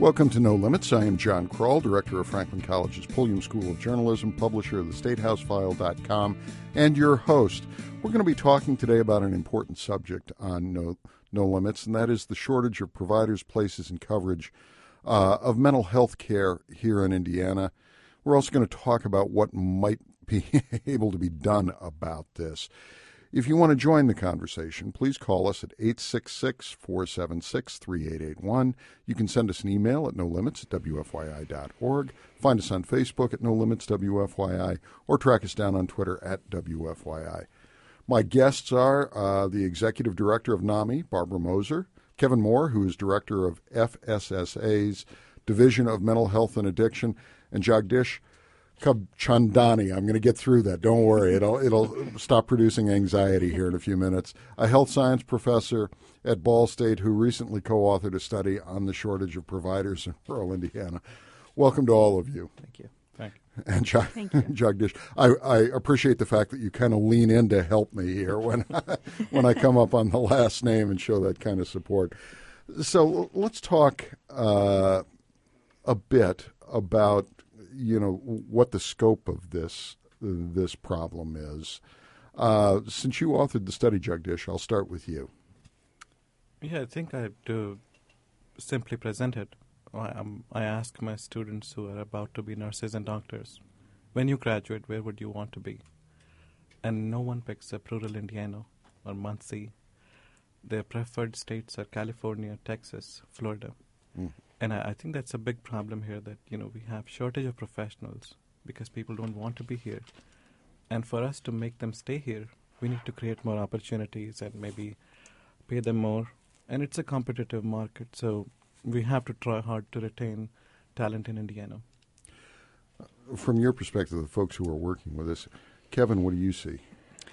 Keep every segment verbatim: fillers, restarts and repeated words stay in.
Welcome to No Limits. I am John Kroll, director of Franklin College's Pulliam School of Journalism, publisher of the State House File dot com, and your host. We're going to be talking today about an important subject on No, no Limits, and that is the shortage of providers, places, and coverage uh, of mental health care here in Indiana. We're also going to talk about what might be able to be done about this. If you want to join the conversation, please call us at eight six six, four seven six, three eight eight one. You can send us an email at no limits at w f y i dot org. Find us on Facebook at no limits w f y i, or track us down on Twitter at w f y i. My guests are uh, the executive director of NAMI, Barbara Moser, Kevin Moore, who is director of F S S A's Division of Mental Health and Addiction, and Jagdish Chandani. I'm going to get through that. Don't worry. It'll it'll stop producing anxiety here in a few minutes. A health science professor at Ball State who recently co-authored a study on the shortage of providers in rural Indiana. Welcome to all of you. Thank you. Thank you. And Jag- Jagdish, I, I appreciate the fact that you kind of lean in to help me here when I, when I come up on the last name and show that kind of support. So let's talk uh, a bit about you know, what the scope of this this problem is. Uh, since you authored the study, Jagdish, I'll start with you. Yeah, I think I have to simply present it. I, um, I ask my students who are about to be nurses and doctors, when you graduate, where would you want to be? And no one picks up rural Indiana or Muncie. Their preferred states are California, Texas, Florida. Mm. And I, I think that's a big problem here that, you know, we have shortage of professionals because people don't want to be here. And for us to make them stay here, we need to create more opportunities and maybe pay them more. And it's a competitive market, so we have to try hard to retain talent in Indiana. From your perspective, the folks who are working with us, Kevin, what do you see?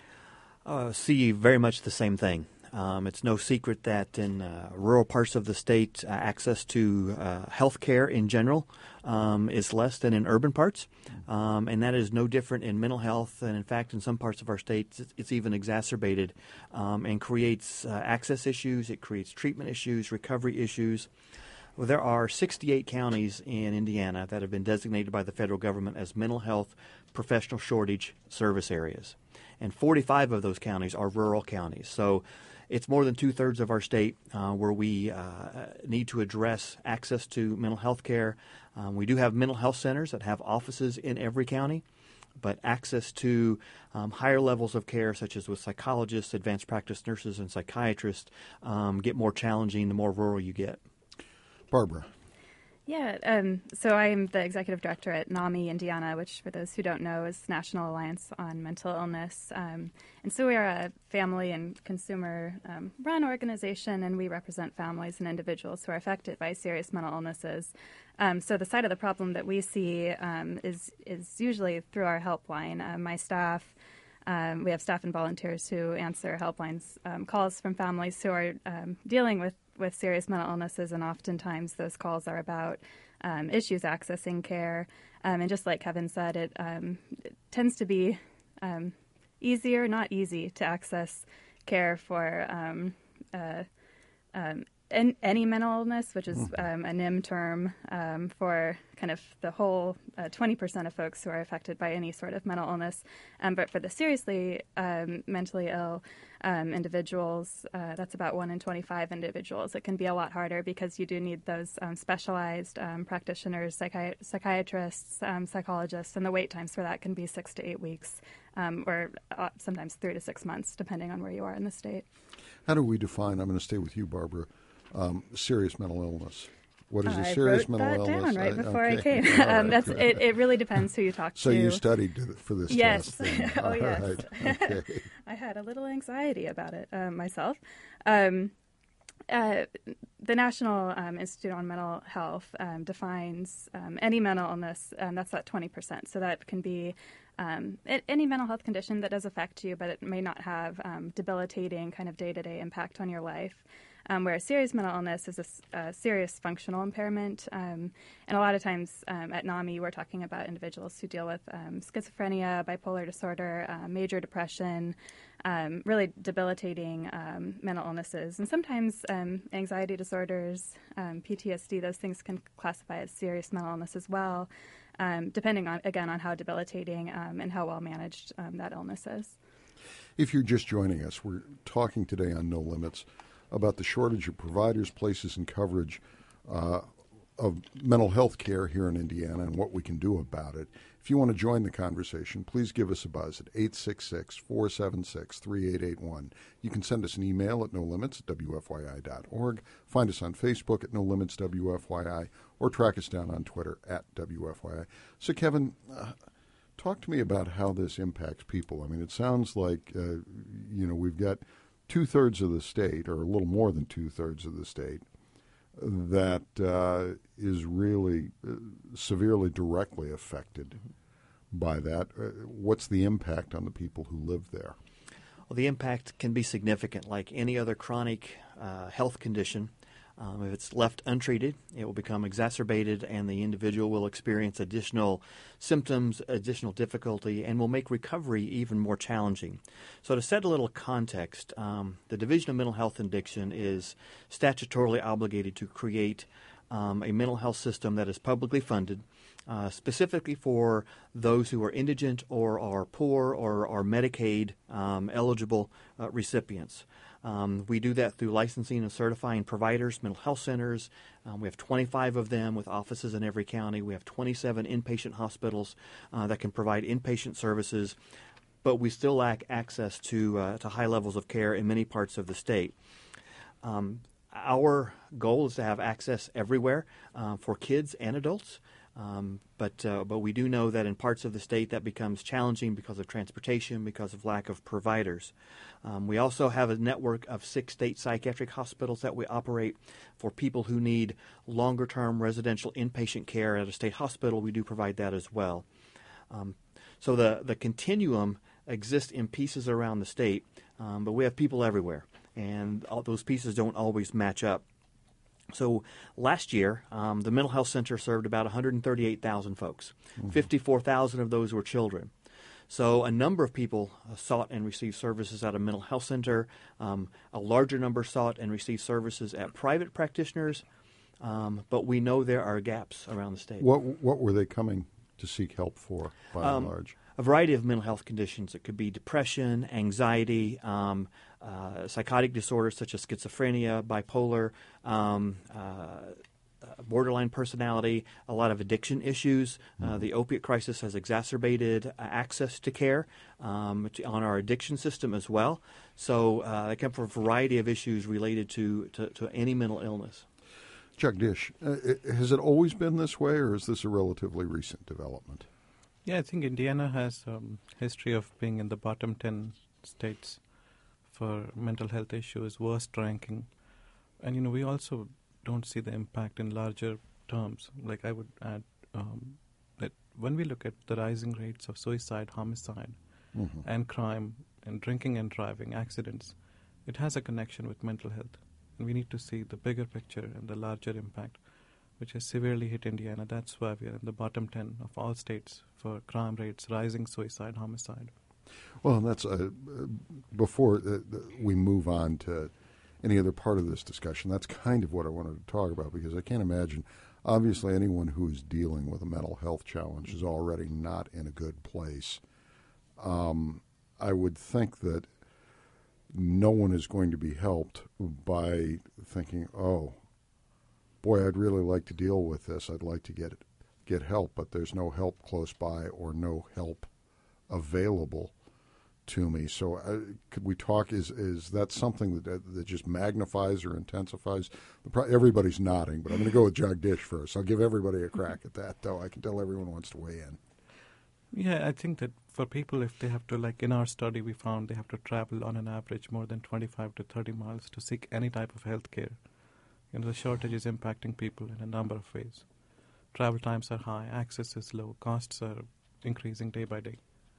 Uh, see very much the same thing. Um, it's no secret that in uh, rural parts of the state, uh, access to uh, health care in general um, is less than in urban parts. Um, and that is no different in mental health. And in fact, in some parts of our state, it's, it's even exacerbated um, and creates uh, access issues. It creates treatment issues, recovery issues. Well, there are sixty-eight counties in Indiana that have been designated by the federal government as mental health professional shortage service areas. And forty-five of those counties are rural counties. So it's more than two-thirds of our state uh, where we uh, need to address access to mental health care. Um, we do have mental health centers that have offices in every county, but access to um, higher levels of care, such as with psychologists, advanced practice nurses, and psychiatrists, um, get more challenging the more rural you get. Barbara. Yeah, um, so I am the executive director at NAMI Indiana, which, for those who don't know, is National Alliance on Mental Illness. Um, and so we are a family and consumer-run um, organization, and we represent families and individuals who are affected by serious mental illnesses. Um, so the side of the problem that we see um, is is usually through our helpline. Uh, my staff, um, we have staff and volunteers who answer helplines um, calls from families who are um, dealing with with serious mental illnesses, and oftentimes those calls are about um, issues accessing care. Um, and just like Kevin said, it, um, it tends to be um, easier, not easy, to access care for um, uh, um, en- any mental illness, which is um, a N I M term um, for kind of the whole uh, twenty percent of folks who are affected by any sort of mental illness. Um, but for the seriously um, mentally ill um, individuals, uh, that's about one in twenty-five individuals. It can be a lot harder because you do need those um, specialized um, practitioners, psychi- psychiatrists, um, psychologists, and the wait times for that can be six to eight weeks um, or uh, sometimes three to six months, depending on where you are in the state. How do we define, I'm going to stay with you, Barbara, um, serious mental illness? What is a I serious wrote mental that illness? down right I, before okay. I came. Right, um, that's good. it. It really depends who you talk so to. So you studied for this yes. test? Yes. oh, All yes. Right. Okay. I had a little anxiety about it um, myself. Um, uh, the National um, Institute on Mental Health um, defines um, any mental illness, and that's at twenty percent. So that can be um, a- any mental health condition that does affect you, but it may not have um, debilitating kind of day-to-day impact on your life. Um, whereas serious mental illness is a, s- a serious functional impairment. Um, and a lot of times um, at NAMI, we're talking about individuals who deal with um, schizophrenia, bipolar disorder, uh, major depression, um, really debilitating um, mental illnesses. And sometimes um, anxiety disorders, um, P T S D, those things can classify as serious mental illness as well, um, depending on, again, on how debilitating um, and how well managed um, that illness is. If you're just joining us, we're talking today on No Limits about the shortage of providers, places, and coverage uh, of mental health care here in Indiana and what we can do about it. If you want to join the conversation, please give us a buzz at eight six six, four seven six, three eight eight one. You can send us an email at no limits at w f y i dot org, find us on Facebook at no limits w f y i, or track us down on Twitter at W F Y I. So, Kevin, uh, talk to me about how this impacts people. I mean, it sounds like, uh, you know, we've got two-thirds of the state, or a little more than two-thirds of the state, that uh, is really uh, severely directly affected mm-hmm. by that. Uh, what's the impact on the people who live there? Well, the impact can be significant. Like any other chronic uh, health condition, um, if it's left untreated, it will become exacerbated, and the individual will experience additional symptoms, additional difficulty, and will make recovery even more challenging. So to set a little context, um, the Division of Mental Health and Addiction is statutorily obligated to create um, a mental health system that is publicly funded, uh, specifically for those who are indigent or are poor or are Medicaid um, eligible uh, recipients. Um, we do that through licensing and certifying providers, mental health centers. Um, we have twenty-five of them with offices in every county. We have twenty-seven inpatient hospitals uh, that can provide inpatient services, but we still lack access to uh, to high levels of care in many parts of the state. Um, our goal is to have access everywhere uh, for kids and adults. Um, but uh, but we do know that in parts of the state that becomes challenging because of transportation, because of lack of providers. Um, we also have a network of six state psychiatric hospitals that we operate for people who need longer-term residential inpatient care at a state hospital. We do provide that as well. Um, so the, the continuum exists in pieces around the state, um, but we have people everywhere, and all those pieces don't always match up. So last year, um, the Mental Health Center served about one hundred thirty-eight thousand folks. Mm-hmm. fifty-four thousand of those were children. So a number of people uh, sought and received services at a mental health center. Um, a larger number sought and received services at private practitioners. Um, but we know there are gaps around the state. What what were they coming to seek help for, by um, and large? A variety of mental health conditions. It could be depression, anxiety, um, uh, psychotic disorders such as schizophrenia, bipolar, um, uh, borderline personality, a lot of addiction issues. Uh, the opiate crisis has exacerbated uh, access to care um, to, on our addiction system as well. So uh, they come from a variety of issues related to, to, to any mental illness. Jagdish, uh, has it always been this way, or is this a relatively recent development? Yeah, I think Indiana has a um, history of being in the bottom ten states for mental health issues, worst ranking. And, you know, we also don't see the impact in larger terms. Like I would add um, that when we look at the rising rates of suicide, homicide, mm-hmm. and crime, and drinking and driving, accidents, it has a connection with mental health. And we need to see the bigger picture and the larger impact, which has severely hit Indiana. That's why we are in the bottom ten of all states for crime rates, rising suicide, homicide. Well, that's uh, before uh, we move on to any other part of this discussion, that's kind of what I wanted to talk about, because I can't imagine, obviously, anyone who is dealing with a mental health challenge is already not in a good place. Um, I would think that no one is going to be helped by thinking, oh, boy, I'd really like to deal with this. I'd like to get get help, but there's no help close by or no help available to me. So uh, could we talk, is is that something that that just magnifies or intensifies? Everybody's nodding, but I'm going to go with Jagdish first. I'll give everybody a crack at that, though. I can tell everyone wants to weigh in. Yeah, I think that for people, if they have to, like in our study, we found they have to travel on an average more than twenty-five to thirty miles to seek any type of health care. You know, the shortage is impacting people in a number of ways. Travel times are high, access is low, costs are increasing day by day.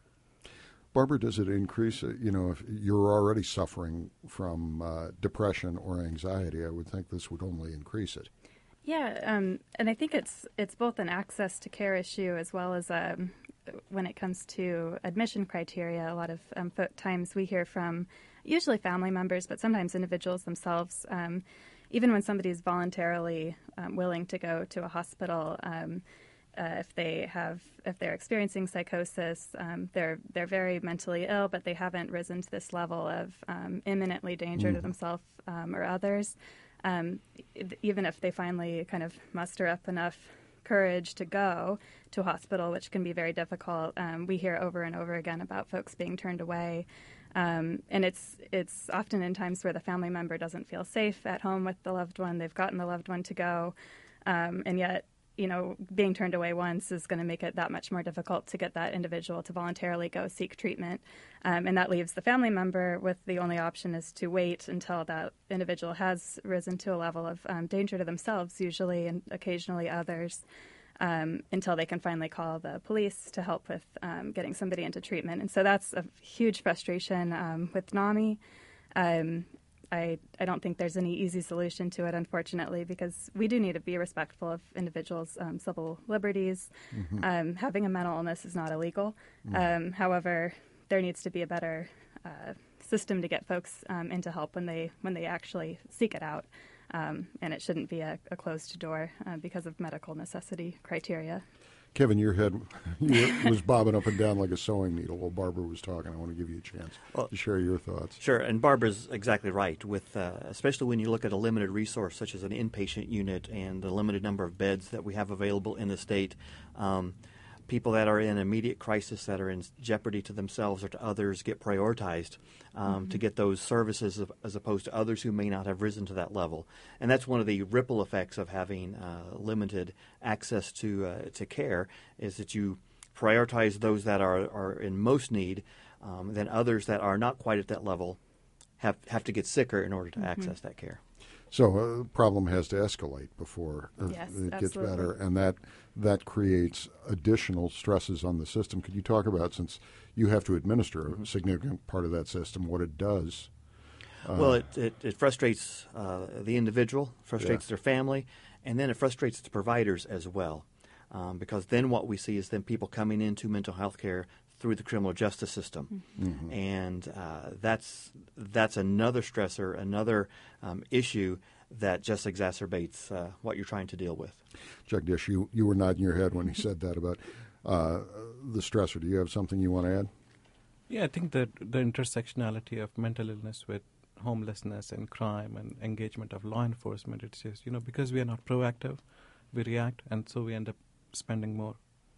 Barbara, does it increase it? You know, if you're already suffering from uh, depression or anxiety, I would think this would only increase it. Yeah, um, and I think it's it's both an access to care issue as well as um, when it comes to admission criteria. A lot of um, times we hear from usually family members, but sometimes individuals themselves. Um, even when somebody's voluntarily um, willing to go to a hospital, um, uh, if they have if they're experiencing psychosis, um, they're they're very mentally ill, but they haven't risen to this level of um, imminently danger mm. to themselves um, or others. Um, even if they finally kind of muster up enough courage to go to a hospital, which can be very difficult, um, we hear over and over again about folks being turned away. Um, and it's it's often in times where the family member doesn't feel safe at home with the loved one. They've gotten the loved one to go. Um, and yet, you know, being turned away once is going to make it that much more difficult to get that individual to voluntarily go seek treatment. Um, and that leaves the family member with the only option is to wait until that individual has risen to a level of um, danger to themselves, usually, and occasionally others, um, until they can finally call the police to help with um, getting somebody into treatment. And so that's a huge frustration um, with NAMI. Um, I, I don't think there's any easy solution to it, unfortunately, because we do need to be respectful of individuals' um, civil liberties. Mm-hmm. Um, having a mental illness is not illegal. Mm-hmm. Um, however, there needs to be a better uh, system to get folks um, into help when they when they actually seek it out, um, and it shouldn't be a, a closed door uh, because of medical necessity criteria. Kevin, your head was bobbing up and down like a sewing needle while Barbara was talking. I want to give you a chance well, to share your thoughts. Sure, and Barbara's exactly right, with uh, especially when you look at a limited resource such as an inpatient unit and the limited number of beds that we have available in the state. Um, people that are in immediate crisis, that are in jeopardy to themselves or to others, get prioritized um, mm-hmm. to get those services as opposed to others who may not have risen to that level. And that's one of the ripple effects of having uh, limited access to uh, to care, is that you prioritize those that are, are in most need, um, then others that are not quite at that level have, have to get sicker in order to mm-hmm. access that care. So uh, the problem has to escalate before uh, yes, it gets absolutely. better, and that that creates additional stresses on the system. Could you talk about, since you have to administer mm-hmm. a significant part of that system, what it does? Uh, well, it, it, it frustrates uh, the individual, frustrates yeah. their family, and then it frustrates the providers as well, um, because then what we see is then people coming into mental health care through the criminal justice system. Mm-hmm. And uh, that's that's another stressor, another um, issue that just exacerbates uh, what you're trying to deal with. Jagdish, you, you were nodding your head when he said that about uh, the stressor. Do you have something you want to add? Yeah, I think that the intersectionality of mental illness with homelessness and crime and engagement of law enforcement, it's just, you know, because we are not proactive, we react, and so we end up spending more.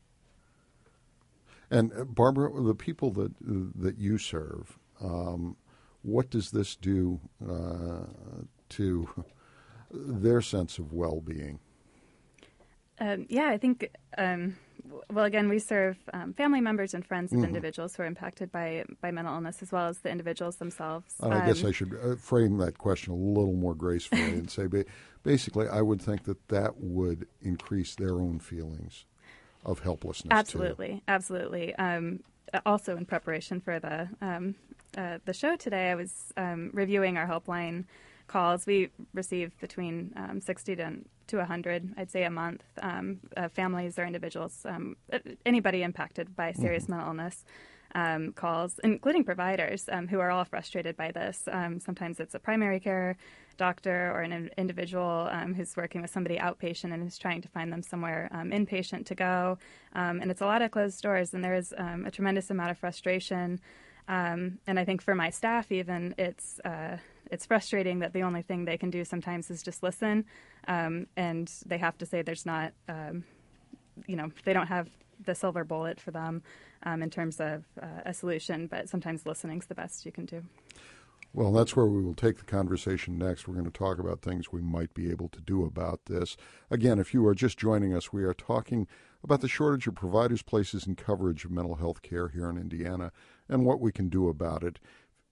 And uh, Barbara, the people that uh, that you serve, um, what does this do uh, to their sense of well-being? Um, yeah, I think, um, well, again, we serve um, family members and friends of mm-hmm. individuals who are impacted by, by mental illness, as well as the individuals themselves. And I um, guess I should uh, frame that question a little more gracefully and say, ba- basically, I would think that that would increase their own feelings of helplessness. Absolutely, too. absolutely. Um, also, in preparation for the um, uh, the show today, I was um, reviewing our helpline calls. We receive between um, sixty to to one hundred, I'd say, a month. Um, uh, families or individuals, um, anybody impacted by serious mm-hmm. mental illness. Um, calls, including providers um, who are all frustrated by this. Um, sometimes it's a primary care doctor or an in- individual um, who's working with somebody outpatient and is trying to find them somewhere um, inpatient to go. Um, and it's a lot of closed doors, and there is um, a tremendous amount of frustration. Um, and I think for my staff even, it's uh, it's frustrating that the only thing they can do sometimes is just listen. Um, and they have to say there's not, um, you know, they don't have the silver bullet for them um, in terms of uh, a solution, but sometimes listening's the best you can do. Well, that's where we will take the conversation next. We're going to talk about things we might be able to do about this. Again, if you are just joining us, we are talking about the shortage of providers, places, and coverage of mental health care here in Indiana and what we can do about it.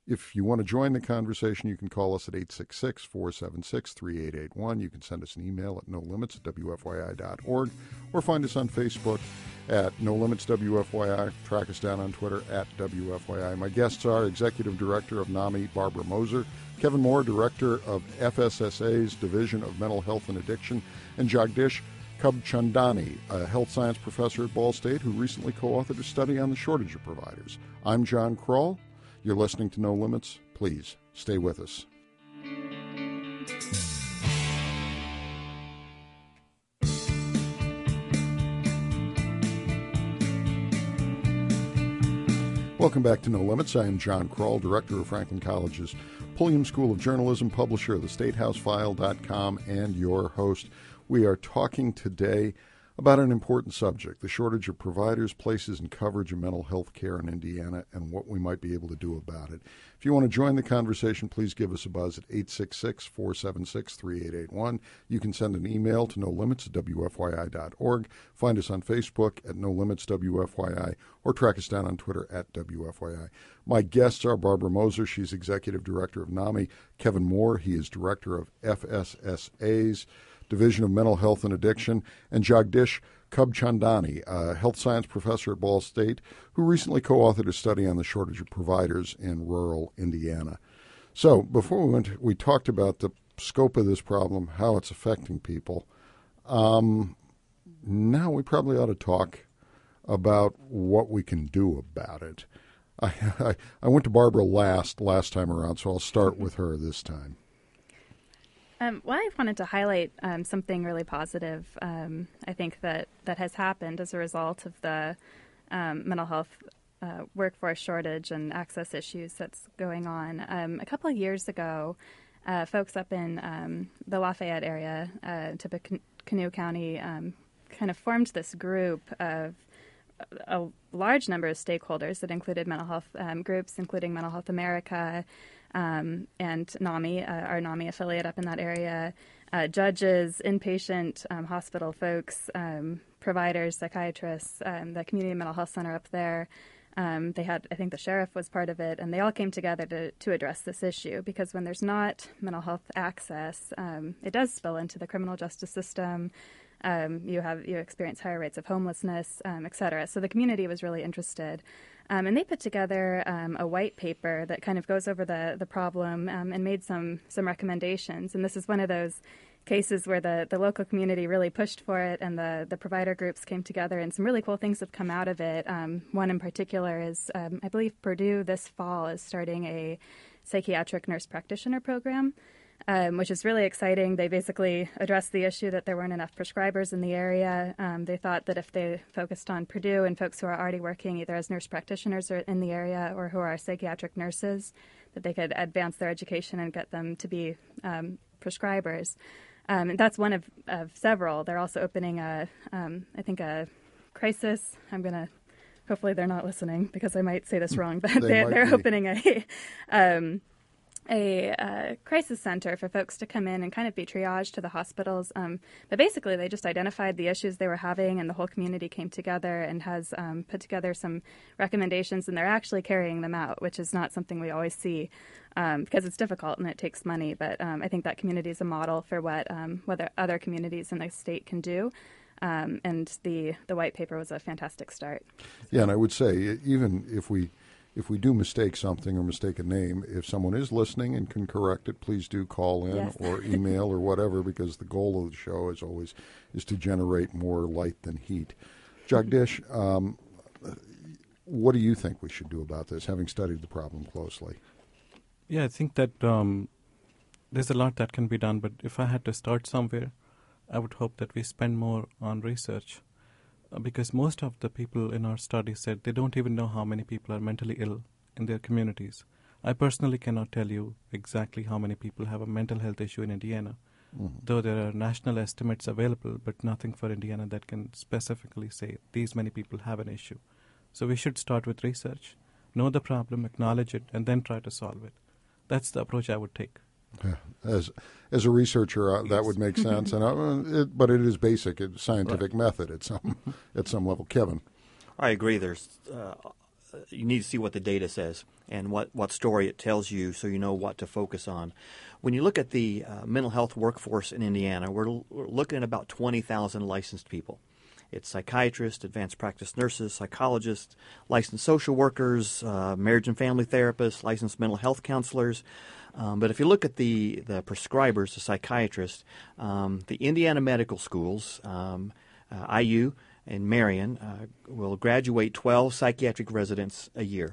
If you want to join the conversation, you can call us at eight six six, four seven six, three eight eight one. You can send us an email at no limits at w f y i dot org or find us on Facebook at No Limits W F Y I. Track us down on Twitter at W F Y I. My guests are Executive Director of NAMI, Barbara Moser, Kevin Moore, Director of F S S A's Division of Mental Health and Addiction, and Jagdish Kubchandani, a health science professor at Ball State who recently co-authored a study on the shortage of providers. I'm John Kroll. You're listening to No Limits. Please stay with us. Welcome back to No Limits. I am John Kroll, Director of Franklin College's Pulliam School of Journalism, publisher of the state house file dot com, and your host. We are talking today about an important subject, the shortage of providers, places, and coverage of mental health care in Indiana, and what we might be able to do about it. If you want to join the conversation, please give us a buzz at eight six six, four seven six, three eight eight one. You can send an email to no limits at w f y i dot org. Find us on Facebook at No Limits W F Y I, or track us down on Twitter at W F Y I. My guests are Barbara Moser. She's Executive Director of NAMI. Kevin Moore. He is Director of F S S A's Division of Mental Health and Addiction, and Jagdish Kubchandani, a health science professor at Ball State, who recently co-authored a study on the shortage of providers in rural Indiana. So before we went, we talked about the scope of this problem, how it's affecting people. Um, now we probably ought to talk about what we can do about it. I, I, I went to Barbara last last time around, so I'll start with her this time. Um, well, I wanted to highlight um, something really positive, um, I think, that, that has happened as a result of the um, mental health uh, workforce shortage and access issues that's going on. Um, a couple of years ago, uh, folks up in um, the Lafayette area, uh, Tippecanoe County, um, kind of formed this group of a large number of stakeholders that included mental health um, groups, including Mental Health America, Um, and NAMI, uh, our NAMI affiliate up in that area, uh, judges, inpatient um, hospital folks, um, providers, psychiatrists, um, the community mental health center up there. Um, they had, I think the sheriff was part of it, and they all came together to, to address this issue, because when there's not mental health access, um, it does spill into the criminal justice system. Um, you have you experience higher rates of homelessness, um, et cetera. So the community was really interested. Um, and they put together um, a white paper that kind of goes over the, the problem um, and made some some recommendations. And this is one of those cases where the, the local community really pushed for it, and the, the provider groups came together, and some really cool things have come out of it. Um, one in particular is, um, I believe Purdue this fall is starting a psychiatric nurse practitioner program, Um, which is really exciting. They basically addressed the issue that there weren't enough prescribers in the area. Um, they thought that if they focused on Purdue and folks who are already working either as nurse practitioners or in the area, or who are psychiatric nurses, that they could advance their education and get them to be um, prescribers. Um, and that's one of, of several. They're also opening a, um, I think, a crisis. I'm going to, hopefully they're not listening because I might say this wrong, but they they're, they're be. opening a... Um, a uh, crisis center for folks to come in and kind of be triaged to the hospitals. Um, but basically, they just identified the issues they were having, and the whole community came together and has um, put together some recommendations, and they're actually carrying them out, which is not something we always see um, because it's difficult and it takes money. But um, I think that community is a model for what, um, what other communities in the state can do. Um, and the, the white paper was a fantastic start. Yeah, and I would say, even if we if we do mistake something or mistake a name, if someone is listening and can correct it, please do call in Yes. or email or whatever, because the goal of the show is always is to generate more light than heat. Jagdish, um, what do you think we should do about this, having studied the problem closely? Yeah, I think that um, there's a lot that can be done, but if I had to start somewhere, I would hope that we spend more on research. Because most of the people in our study said they don't even know how many people are mentally ill in their communities. I personally cannot tell you exactly how many people have a mental health issue in Indiana, mm-hmm. though there are national estimates available, but nothing for Indiana that can specifically say these many people have an issue. So we should start with research, know the problem, acknowledge it, and then try to solve it. That's the approach I would take. As as a researcher, uh, that would make sense, and uh, it, but it is basic, it's scientific right. method at some at some level. Kevin, I agree. There's uh, you need to see what the data says and what, what story it tells you so you know what to focus on. When you look at the uh, mental health workforce in Indiana, we're, we're looking at about twenty thousand licensed people. It's psychiatrists, advanced practice nurses, psychologists, licensed social workers, uh, marriage and family therapists, licensed mental health counselors. Um, but if you look at the, the prescribers, the psychiatrists, um, the Indiana medical schools, um, uh, I U and Marion, uh, will graduate twelve psychiatric residents a year.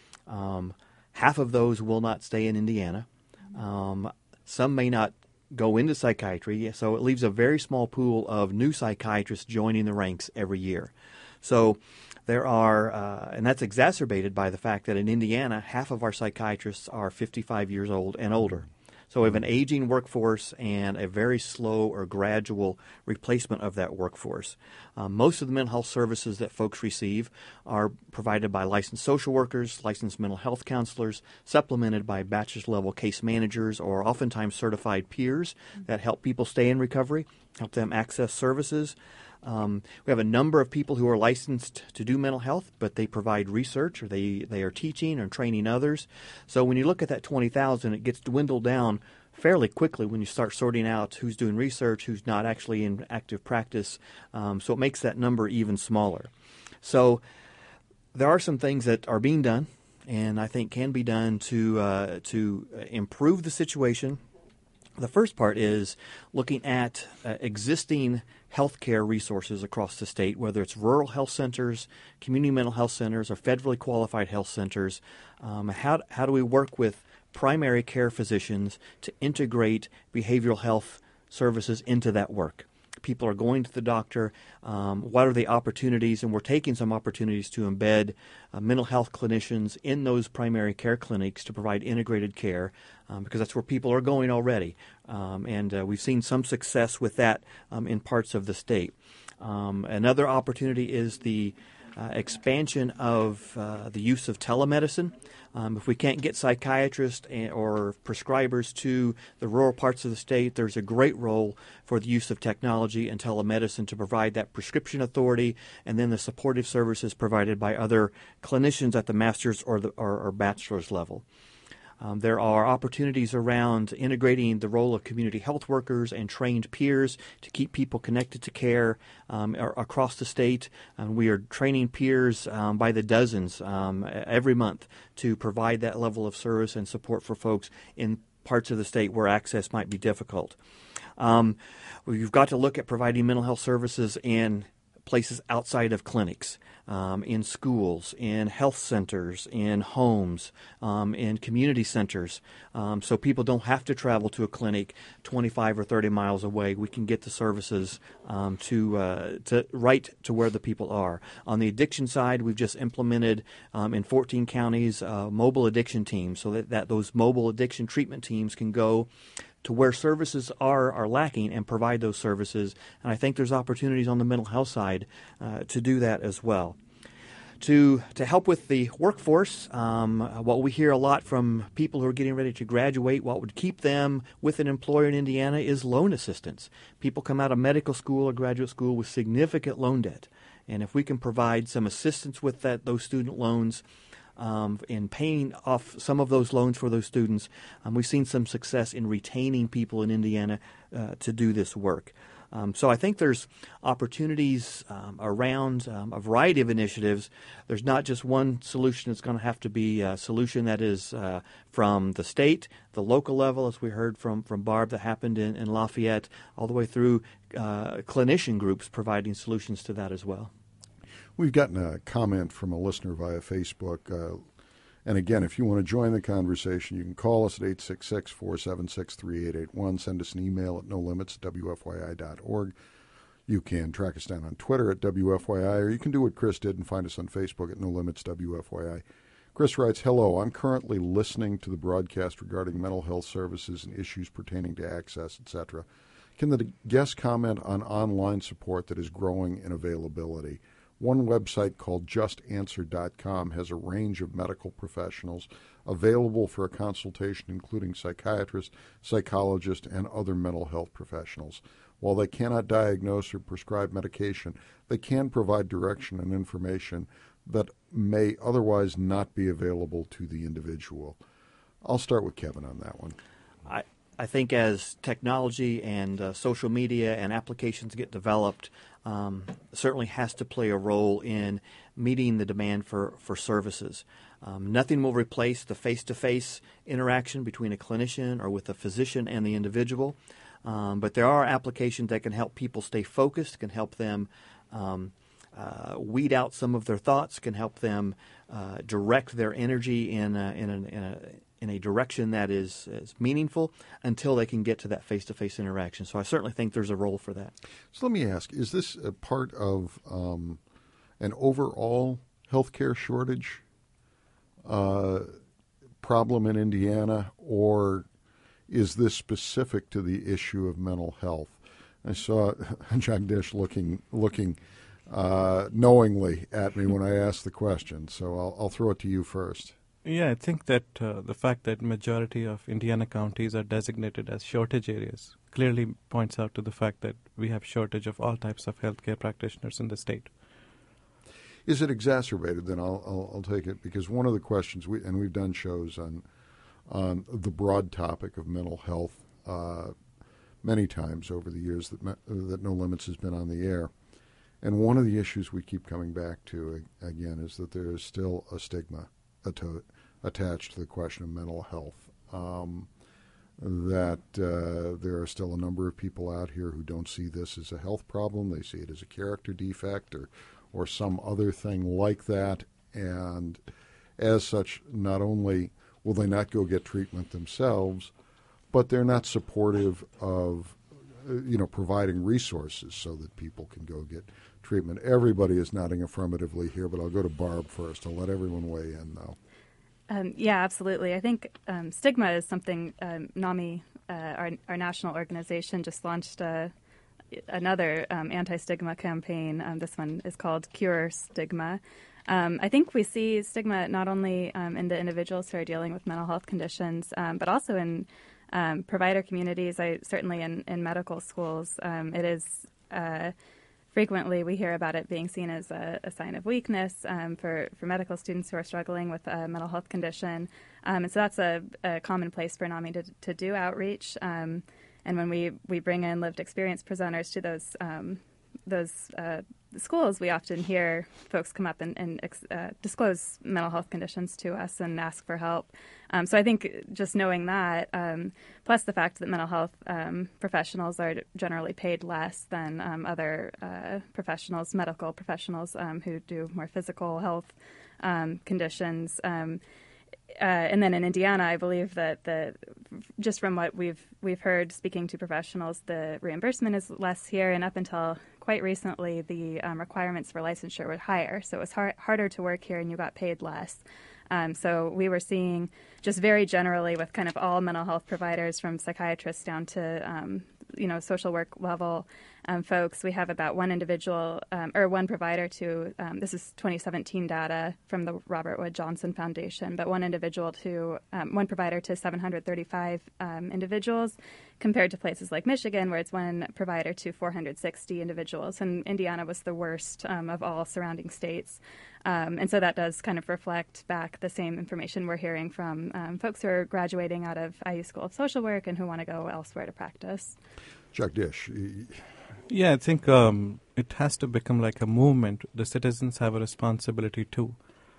Um, half of those will not stay in Indiana. Um, some may not go into psychiatry, so it leaves a very small pool of new psychiatrists joining the ranks every year. So there are, uh, and that's exacerbated by the fact that in Indiana, half of our psychiatrists are fifty-five years old and older. So we have an aging workforce and a very slow or gradual replacement of that workforce. Um, most of the mental health services that folks receive are provided by licensed social workers, licensed mental health counselors, supplemented by bachelor's level case managers or oftentimes certified peers that help people stay in recovery, help them access services. Um, we have a number of people who are licensed to do mental health, but they provide research or they, they are teaching or training others. So when you look at that twenty thousand, it gets dwindled down fairly quickly when you start sorting out who's doing research, who's not actually in active practice. Um, so it makes that number even smaller. So there are some things that are being done and I think can be done to uh, to improve the situation. The first part is looking at uh, existing healthcare resources across the state, whether it's rural health centers, community mental health centers, or federally qualified health centers. Um, how, how do we work with primary care physicians to integrate behavioral health services into that work? People are going to the doctor. Um, what are the opportunities? And we're taking some opportunities to embed uh, mental health clinicians in those primary care clinics to provide integrated care um, because that's where people are going already. Um, and uh, we've seen some success with that um, in parts of the state. Um, another opportunity is the uh, expansion of uh, the use of telemedicine. Um, if we can't get psychiatrists and, or prescribers to the rural parts of the state, there's a great role for the use of technology and telemedicine to provide that prescription authority and then the supportive services provided by other clinicians at the master's or, the, or, or bachelor's level. Um, there are opportunities around integrating the role of community health workers and trained peers to keep people connected to care um, across the state. Um, we are training peers um, by the dozens um, every month to provide that level of service and support for folks in parts of the state where access might be difficult. Um, we've got to look at providing mental health services in places outside of clinics, um, in schools, in health centers, in homes, um, in community centers. Um, so people don't have to travel to a clinic twenty-five or thirty miles away. We can get the services um, to uh, to right to where the people are. On the addiction side, we've just implemented um, in fourteen counties uh, mobile addiction teams so that, that those mobile addiction treatment teams can go to where services are, are lacking and provide those services. And I think there's opportunities on the mental health side uh, to do that as well. To to help with the workforce, um, what we hear a lot from people who are getting ready to graduate, what would keep them with an employer in Indiana is loan assistance. People come out of medical school or graduate school with significant loan debt. And if we can provide some assistance with that, those student loans, Um, in paying off some of those loans for those students, um, we've seen some success in retaining people in Indiana uh, to do this work. Um, so I think there's opportunities um, around um, a variety of initiatives. There's not just one solution. It's going to have to be a solution that is uh, from the state, the local level, as we heard from, from Barb, that happened in, in Lafayette, all the way through uh, clinician groups providing solutions to that as well. We've gotten a comment from a listener via Facebook. Uh, and again, if you want to join the conversation, you can call us at eight six six, four seven six, three eight eight one. Send us an email at no limits at w f y i dot org. You can track us down on Twitter at W F Y I, or you can do what Chris did and find us on Facebook at No Limits W F Y I. Chris writes, hello, I'm currently listening to the broadcast regarding mental health services and issues pertaining to access, et cetera. Can the guest comment on online support that is growing in availability? One website called just answer dot com has a range of medical professionals available for a consultation, including psychiatrists, psychologists, and other mental health professionals. While they cannot diagnose or prescribe medication, they can provide direction and information that may otherwise not be available to the individual? I'll start with Kevin on that one. I, I think as technology and uh, social media and applications get developed, um, certainly has to play a role in meeting the demand for, for services. Um, nothing will replace the face-to-face interaction between a clinician or with a physician and the individual, um, but there are applications that can help people stay focused, can help them um, uh, weed out some of their thoughts, can help them uh, direct their energy in a, in a, in a in a direction that is, is meaningful until they can get to that face-to-face interaction. So I certainly think there's a role for that. So let me ask, is this a part of um, an overall healthcare shortage uh, problem in Indiana, or is this specific to the issue of mental health? I saw Jagdish looking looking uh, knowingly at me when I asked the question, so I'll, I'll throw it to you first. Yeah, I think that uh, the fact that majority of Indiana counties are designated as shortage areas clearly points out to the fact that we have shortage of all types of healthcare practitioners in the state. Is it exacerbated? Then I'll, I'll, I'll take it, because one of the questions, we, and we've done shows on on the broad topic of mental health uh, many times over the years that me, that No Limits has been on the air, and one of the issues we keep coming back to again is that there is still a stigma ato- attached to the question of mental health. Um, that uh, there are still a number of people out here who don't see this as a health problem; they see it as a character defect or or some other thing like that, and as such, not only will they not go get treatment themselves, but they're not supportive of, uh, you know, providing resources so that people can go get treatment. Everybody is nodding affirmatively here, but I'll go to Barb first. I'll let everyone weigh in, though. Um, yeah, absolutely. I think um, stigma is something um, NAMI, uh, our, our national organization, just launched a another um, anti-stigma campaign. Um, this one is called Cure Stigma. Um, I think we see stigma not only um, in the individuals who are dealing with mental health conditions, um, but also in um, provider communities. I certainly in, in medical schools, um, it is uh, frequently we hear about it being seen as a, a sign of weakness um, for, for medical students who are struggling with a mental health condition. Um, and so that's a, a common place for NAMI to, to do outreach. Um, And when we, we bring in lived experience presenters to those um, those uh, schools, we often hear folks come up and, and uh, disclose mental health conditions to us and ask for help. Um, so I think just knowing that, um, plus the fact that mental health um, professionals are generally paid less than um, other uh, professionals, medical professionals um, who do more physical health um, conditions. Um, Uh, and then in Indiana, I believe that the just from what we've we've heard speaking to professionals, the reimbursement is less here, and up until quite recently, the um, requirements for licensure were higher. So it was hard, harder to work here, and you got paid less. Um, so we were seeing just very generally with kind of all mental health providers, from psychiatrists down to um, you know social work level um, folks. We have about one individual um, or one provider to um, this is twenty seventeen data from the Robert Wood Johnson Foundation, but one individual to um, one provider to seven hundred thirty-five um, individuals, compared to places like Michigan, where it's one provider to four hundred sixty individuals, and Indiana was the worst um, of all surrounding states. Um, and so that does kind of reflect back the same information we're hearing from um, folks who are graduating out of I U School of Social Work and who want to go elsewhere to practice. Jagdish. Yeah, I think um, it has to become like a movement. The citizens have a responsibility too.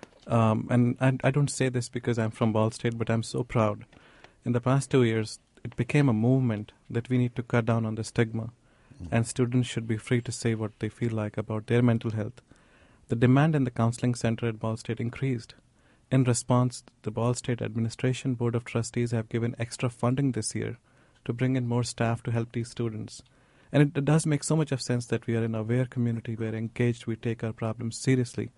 Um, and I, I don't say this because I'm from Ball State, but I'm so proud. In the past two years, it became a movement that we need to cut down on the stigma, mm-hmm. and students should be free to say what they feel like about their mental health. The demand in the counseling center at Ball State increased. In response, the Ball State Administration Board of Trustees have given extra funding this year to bring in more staff to help these students. And it, it does make so much of sense that we are in a aware community, we're engaged, we take our problems seriously.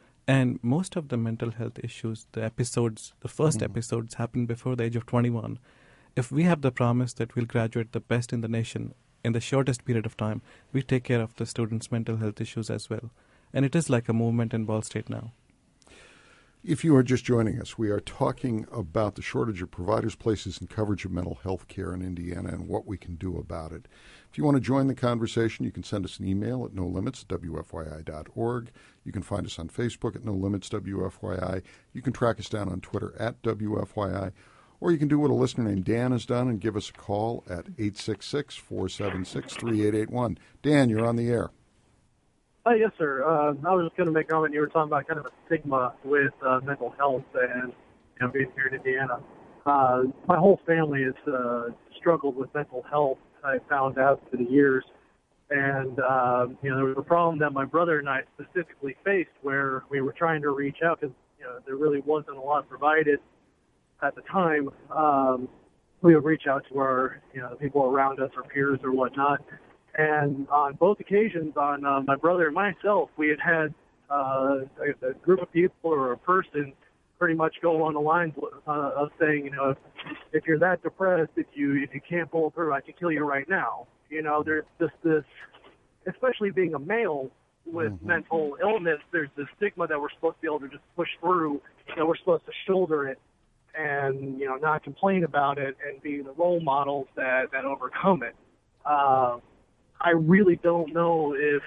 And most of the mental health issues, the episodes, the first mm-hmm. episodes happen before the age of twenty-one. If we have the promise that we'll graduate the best in the nation in the shortest period of time, we take care of the students' mental health issues as well. And it is like a movement in Ball State now. If you are just joining us, we are talking about the shortage of providers, places, and coverage of mental health care in Indiana and what we can do about it. If you want to join the conversation, you can send us an email at no limits at w f y i dot org. You can find us on Facebook at no limits w f y i. You can track us down on Twitter at w f y i. Or you can do what a listener named Dan has done and give us a call at eight six six, four seven six, three eight eight one. Dan, you're on the air. Uh, yes, sir. Uh, I was just going to make a comment. You were talking about kind of a stigma with uh, mental health and, you know, being here in Indiana. Uh, my whole family has uh, struggled with mental health, I found out through the years. And, uh, you know, there was a problem that my brother and I specifically faced where we were trying to reach out because, you know, there really wasn't a lot provided at the time. Um, we would reach out to our, you know, people around us, our peers or whatnot. And on both occasions, on uh, my brother and myself, we had had uh, a, a group of people or a person pretty much go along the lines uh, of saying, you know, if, if you're that depressed, if you if you can't pull through, I can kill you right now. You know, there's just this, especially being a male with mm-hmm. mental illness, there's this stigma that we're supposed to be able to just push through, that we're supposed to shoulder it and, you know, not complain about it and be the role models that, that overcome it. Uh, I really don't know if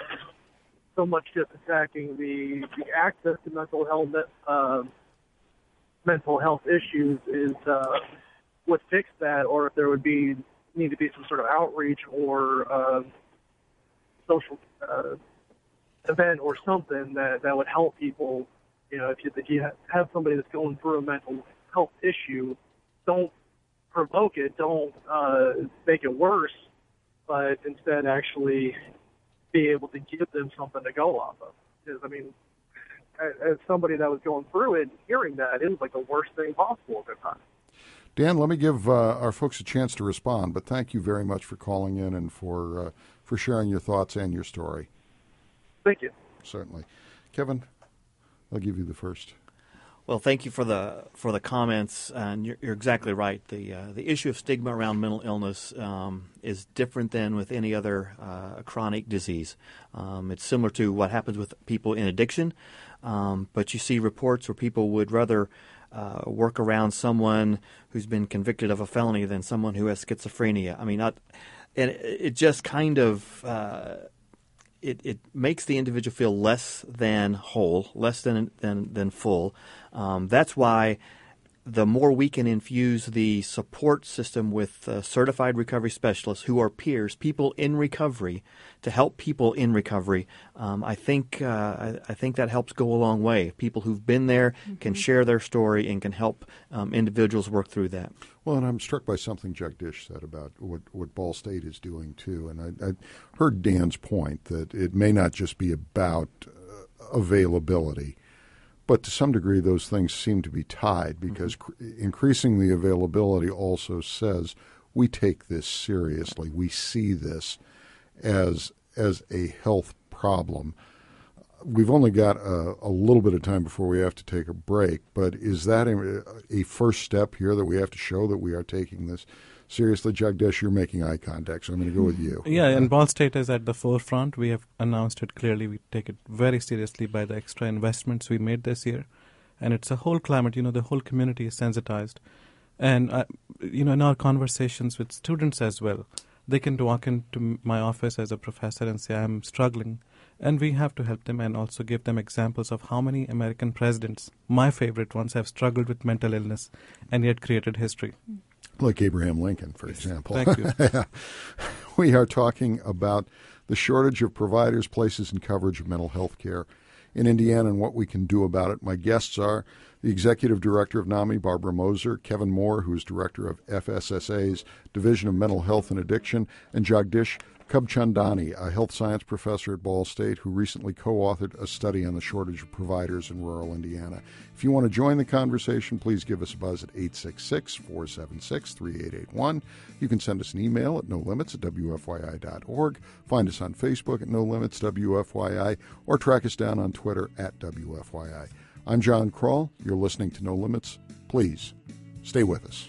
so much just attacking the, the access to mental health uh, mental health issues is uh, would fix that, or if there would be need to be some sort of outreach or uh, social uh, event or something that, that would help people. You know, if you, if you have somebody that's going through a mental health issue, don't provoke it, don't uh, make it worse, but instead actually be able to give them something to go off of. Because, I mean, as somebody that was going through it, hearing that, it was like the worst thing possible at the time. Dan, let me give uh, our folks a chance to respond, but thank you very much for calling in and for uh, for sharing your thoughts and your story. Thank you. Certainly. Kevin, I'll give you the first. Well, thank you for the for the comments, and you're, you're exactly right. The uh, the issue of stigma around mental illness um, is different than with any other uh, chronic disease. Um, it's similar to what happens with people in addiction, um, but you see reports where people would rather uh, work around someone who's been convicted of a felony than someone who has schizophrenia. I mean, not, and it, it just kind of uh, It, it makes the individual feel less than whole, less than than, than full. Um, that's why the more we can infuse the support system with uh, certified recovery specialists who are peers, people in recovery, to help people in recovery, um, I think uh, I, I think that helps go a long way. People who've been there mm-hmm. can share their story and can help um, individuals work through that. Well, and I'm struck by something Jagdish said about what, what Ball State is doing, too. And I, I heard Dan's point that it may not just be about uh, availability, but to some degree those things seem to be tied because mm-hmm. cr- increasing the availability also says we take this seriously. We see this as as a health problem. We've only got a, a little bit of time before we have to take a break, but is that a, a first step here that we have to show that we are taking this seriously? Jagdish, you're making eye contact, so I'm going to go with you. Yeah, and Ball State is at the forefront. We have announced it clearly. We take it very seriously by the extra investments we made this year. And it's a whole climate, you know, the whole community is sensitized. And, uh, you know, in our conversations with students as well, they can walk into my office as a professor and say, I'm struggling. And we have to help them and also give them examples of how many American presidents, my favorite ones, have struggled with mental illness and yet created history. Like Abraham Lincoln, for example. Thank you. Yeah. We are talking about the shortage of providers, places, and coverage of mental health care in Indiana and what we can do about it. My guests are the Executive Director of NAMI, Barbara Moser, Kevin Moore, who is Director of F S S A's Division of Mental Health and Addiction, and Jagdish Khubchandani, a health science professor at Ball State who recently co-authored a study on the shortage of providers in rural Indiana. If you want to join the conversation, please give us a buzz at eight six six, four seven six, three eight eight one. You can send us an email at no limits at w f y i dot org. Find us on Facebook at no limits w f y i or track us down on Twitter at w f y i. I'm John Kroll. You're listening to No Limits. Please stay with us.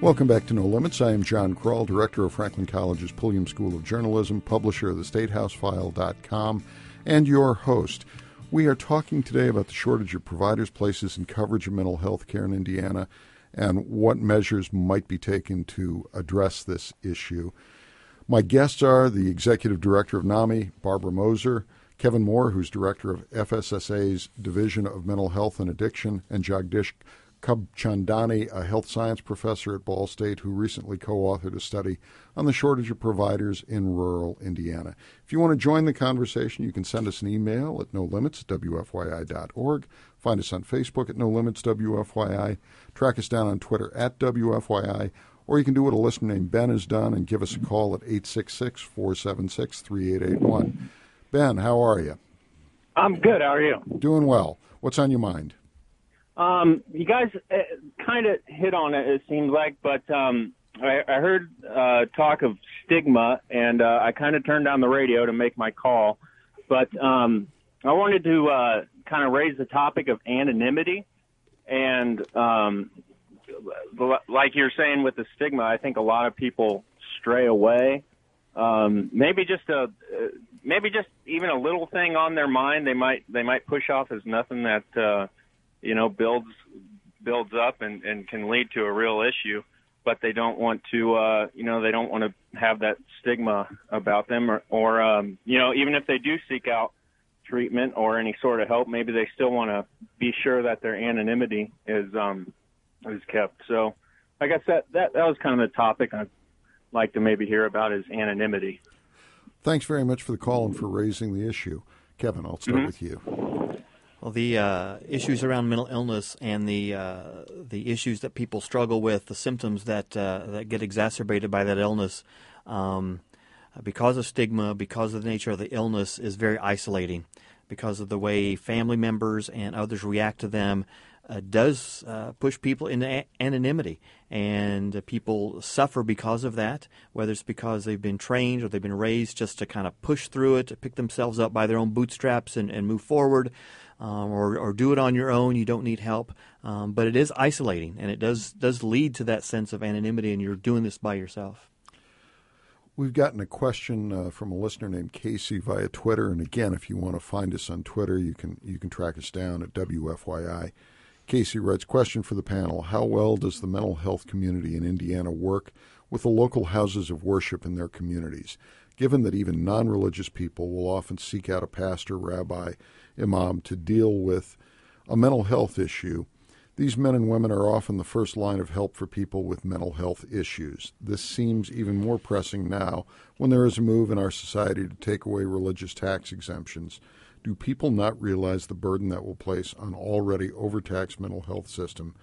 Welcome back to No Limits. I am John Kroll, director of Franklin College's Pulliam School of Journalism, publisher of the state house file dot com, and your host. We are talking today about the shortage of providers, places, and coverage of mental health care in Indiana and what measures might be taken to address this issue. My guests are the executive director of NAMI, Barbara Moser, Kevin Moore, who's director of F S S A's Division of Mental Health and Addiction, and Jagdish Kabchandani, a health science professor at Ball State who recently co-authored a study on the shortage of providers in rural Indiana. If you want to join the conversation, you can send us an email at no limits at w f y i dot org. Find us on Facebook at No Limits W F Y I. Track us down on Twitter at W F Y I. Or you can do what a listener named Ben has done and give us a call at eight six six, four seven six, three eight eight one. Ben, how are you? I'm good. How are you? Doing well. What's on your mind? Um, you guys uh, kind of hit on it, it seemed like, but um, I, I heard uh, talk of stigma, and uh, I kind of turned down the radio to make my call. But um, I wanted to uh, kind of raise the topic of anonymity. And um, like you're saying with the stigma, I think a lot of people stray away. Um, maybe just a, uh, maybe just even a little thing on their mind they might they might push off as nothing that uh, you know builds builds up and, and can lead to a real issue. But they don't want to uh, you know they don't want to have that stigma about them, or, or um, you know even if they do seek out treatment or any sort of help, maybe they still want to be sure that their anonymity is um, is kept. So I guess that, that that was kind of the topic I'd like to maybe hear about, is anonymity. Thanks very much for the call and for raising the issue. Kevin, I'll start mm-hmm. with you. Well, the uh, issues around mental illness and the uh, the issues that people struggle with, the symptoms that uh, that get exacerbated by that illness, um, because of stigma, because of the nature of the illness, is very isolating. Because of the way family members and others react to them, uh, does uh, push people into a- anonymity, and uh, people suffer because of that. Whether it's because they've been trained or they've been raised just to kind of push through it, to pick themselves up by their own bootstraps and, and move forward. Um, or, or do it on your own. You don't need help. Um, but it is isolating, and it does does lead to that sense of anonymity, and you're doing this by yourself. We've gotten a question uh, from a listener named Casey via Twitter, and again, if you want to find us on Twitter, you can you can track us down at W F Y I. Casey writes, question for the panel: how well does the mental health community in Indiana work with the local houses of worship in their communities, given that even non-religious people will often seek out a pastor, rabbi, imam to deal with a mental health issue? These men and women are often the first line of help for people with mental health issues. This seems even more pressing now when there is a move in our society to take away religious tax exemptions. Do people not realize the burden that will place on already overtaxed mental health system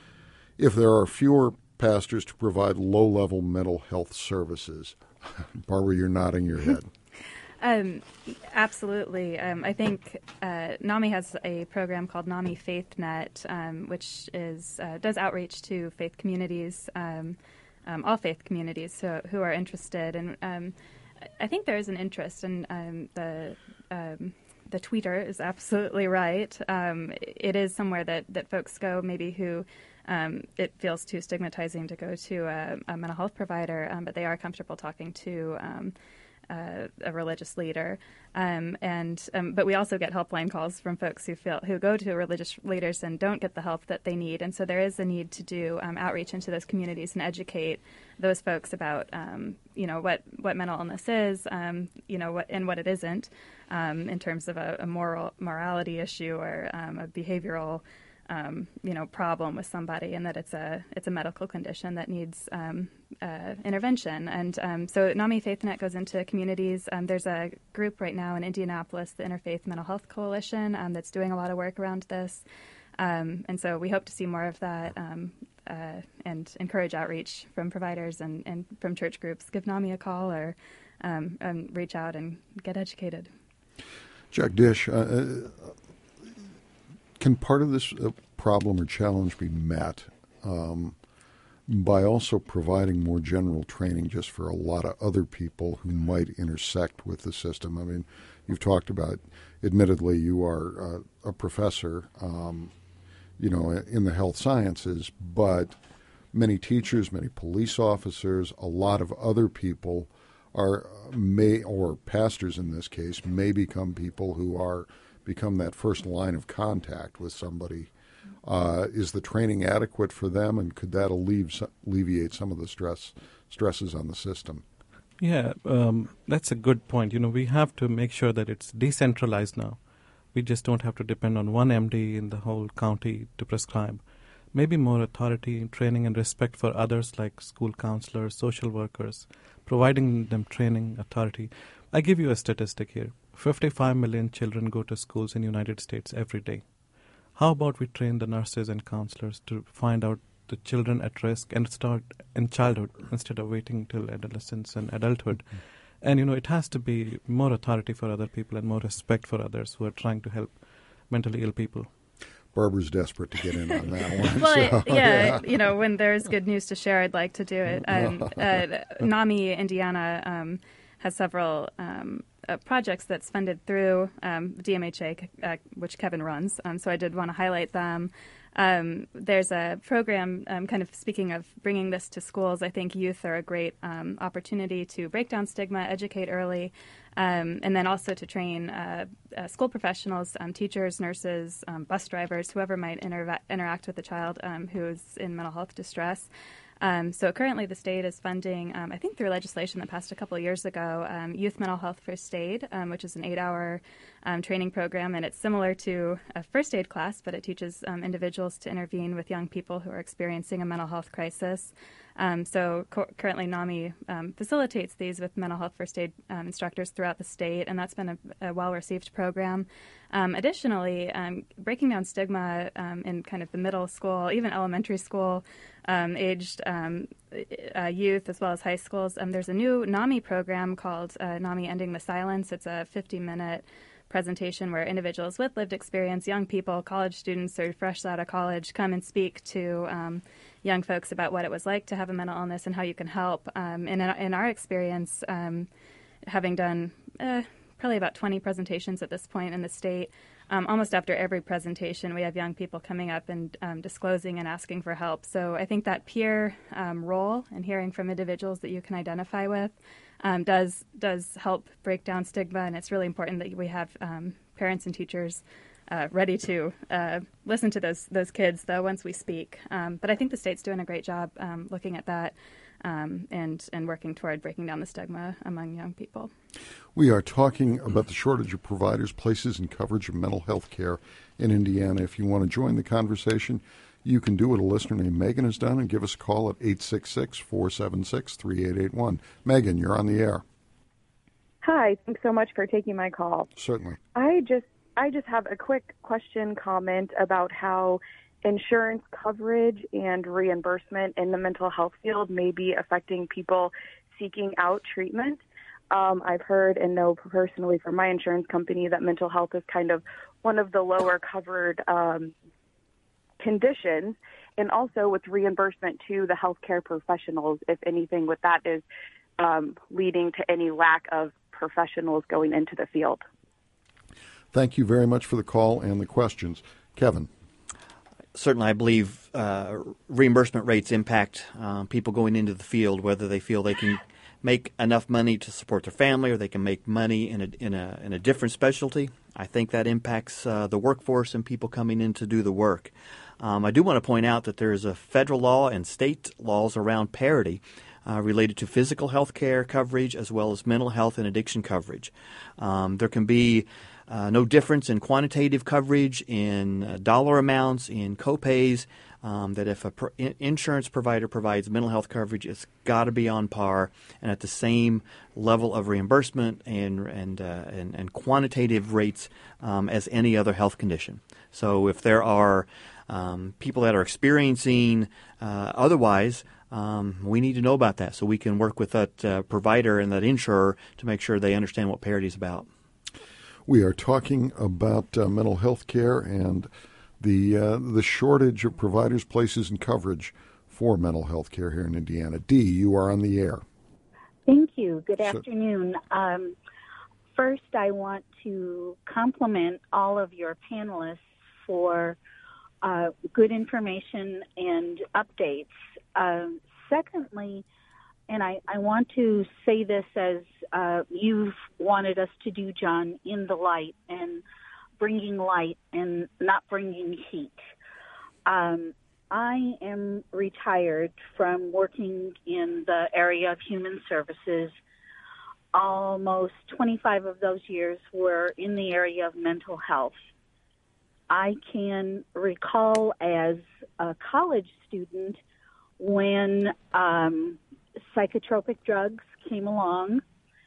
if there are fewer pastors to provide low-level mental health services? Barbara, you're nodding your head. Um, absolutely. Um, I think uh, NAMI has a program called NAMI FaithNet, um, which is uh, does outreach to faith communities, um, um, all faith communities, so who are interested. And um, I think there is an interest, and um, the um, the tweeter is absolutely right. Um, it is somewhere that, that folks go, maybe who um, it feels too stigmatizing to go to a, a mental health provider, um, but they are comfortable talking to Um, Uh, a religious leader, um, and um, but we also get helpline calls from folks who feel who go to religious leaders and don't get the help that they need, and so there is a need to do um, outreach into those communities and educate those folks about um, you know what, what mental illness is, um, you know what and what it isn't, um, in terms of a, a moral morality issue or um, a behavioral Um, you know, problem with somebody, and that it's a it's a medical condition that needs um, uh, intervention. And um, so NAMI FaithNet goes into communities. Um, there's a group right now in Indianapolis, the Interfaith Mental Health Coalition, um, that's doing a lot of work around this. Um, and so we hope to see more of that um, uh, and encourage outreach from providers and, and from church groups. Give NAMI a call or um, and reach out and get educated. Jagdish, uh, can part of this uh, problem or challenge be met um, by also providing more general training just for a lot of other people who might intersect with the system? I mean, you've talked about, admittedly, you are uh, a professor, um, you know, in the health sciences, but many teachers, many police officers, a lot of other people are may, or pastors in this case, may become people who are become that first line of contact with somebody. Uh, is the training adequate for them, and could that alleviate, alleviate some of the stress stresses on the system? Yeah, um, that's a good point. You know, we have to make sure that it's decentralized now. We just don't have to depend on one M D in the whole county to prescribe. Maybe more authority, training, and respect for others like school counselors, social workers, providing them training, authority. I give you a statistic here. fifty-five million children go to schools in the United States every day. How about we train the nurses and counselors to find out the children at risk and start in childhood instead of waiting till adolescence and adulthood? Mm-hmm. And, you know, it has to be more authority for other people and more respect for others who are trying to help mentally ill people. Barbara's desperate to get in on that one. Well, so, yeah, yeah, you know, when there's good news to share, I'd like to do it. Um, uh, NAMI Indiana um, has several um, uh, projects that's funded through um, D M H A, uh, which Kevin runs. Um, so I did want to highlight them. Um, there's a program, um, kind of speaking of bringing this to schools. I think youth are a great um, opportunity to break down stigma, educate early, um, and then also to train uh, uh, school professionals, um, teachers, nurses, um, bus drivers, whoever might inter- interact with a child um, who is in mental health distress. Um, so currently the state is funding, um, I think through legislation that passed a couple of years ago, um, Youth Mental Health First Aid, um, which is an eight-hour um, training program, and it's similar to a first aid class, but it teaches um, individuals to intervene with young people who are experiencing a mental health crisis. Um, so co- currently NAMI um, facilitates these with mental health first aid um, instructors throughout the state, and that's been a, a well-received program. Um, additionally, um, breaking down stigma um, in kind of the middle school, even elementary school um, aged um, uh, youth, as well as high schools, um, there's a new NAMI program called uh, NAMI Ending the Silence. It's a fifty-minute presentation where individuals with lived experience, young people, college students or fresh out of college, come and speak to um, young folks about what it was like to have a mental illness and how you can help. Um, and in, in our experience, um, having done uh, probably about twenty presentations at this point in the state, um, almost after every presentation, we have young people coming up and um, disclosing and asking for help. So I think that peer um, role and hearing from individuals that you can identify with um, does does help break down stigma, and it's really important that we have um, parents and teachers Uh, ready to uh, listen to those those kids, though, once we speak. Um, but I think the state's doing a great job um, looking at that um, and and working toward breaking down the stigma among young people. We are talking about the shortage of providers, places, and coverage of mental health care in Indiana. If you want to join the conversation, you can do what a listener named Megan has done and give us a call at eight six six, four seven six, three eight eight one. Megan, you're on the air. Hi, thanks so much for taking my call. Certainly. I just I just have a quick question, comment about how insurance coverage and reimbursement in the mental health field may be affecting people seeking out treatment. Um, I've heard and know personally from my insurance company that mental health is kind of one of the lower covered um, conditions, and also with reimbursement to the healthcare professionals, if anything, with that is um, leading to any lack of professionals going into the field. Thank you very much for the call and the questions. Kevin. Certainly, I believe uh, reimbursement rates impact uh, people going into the field, whether they feel they can make enough money to support their family or they can make money in a, in a, in a different specialty. I think that impacts uh, the workforce and people coming in to do the work. Um, I do want to point out that there is a federal law and state laws around parity uh, related to physical health care coverage as well as mental health and addiction coverage. Um, there can be Uh, no difference in quantitative coverage, in uh, dollar amounts, in copays, um, that if a pro- in- insurance provider provides mental health coverage, it's got to be on par and at the same level of reimbursement and and uh, and, and quantitative rates um, as any other health condition. So if there are um, people that are experiencing uh, otherwise, um, we need to know about that so we can work with that uh, provider and that insurer to make sure they understand what parity is about. We are talking about uh, mental health care and the uh, the shortage of providers, places, and coverage for mental health care here in Indiana. Dee, you are on the air. Thank you. Good So, afternoon. Um, first, I want to compliment all of your panelists for uh, good information and updates. Um, secondly, and I, I want to say this as uh, you've wanted us to do, John, in the light and bringing light and not bringing heat. Um, I am retired from working in the area of human services. Almost twenty-five of those years were in the area of mental health. I can recall as a college student when um, psychotropic drugs came along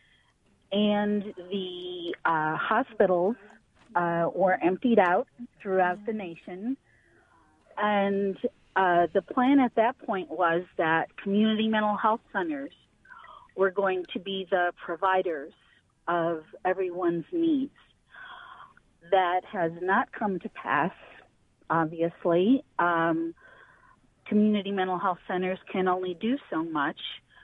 and the uh, hospitals uh, were emptied out throughout the nation. And uh, the plan at that point was that community mental health centers were going to be the providers of everyone's needs. That has not come to pass, obviously. Um, community mental health centers can only do so much,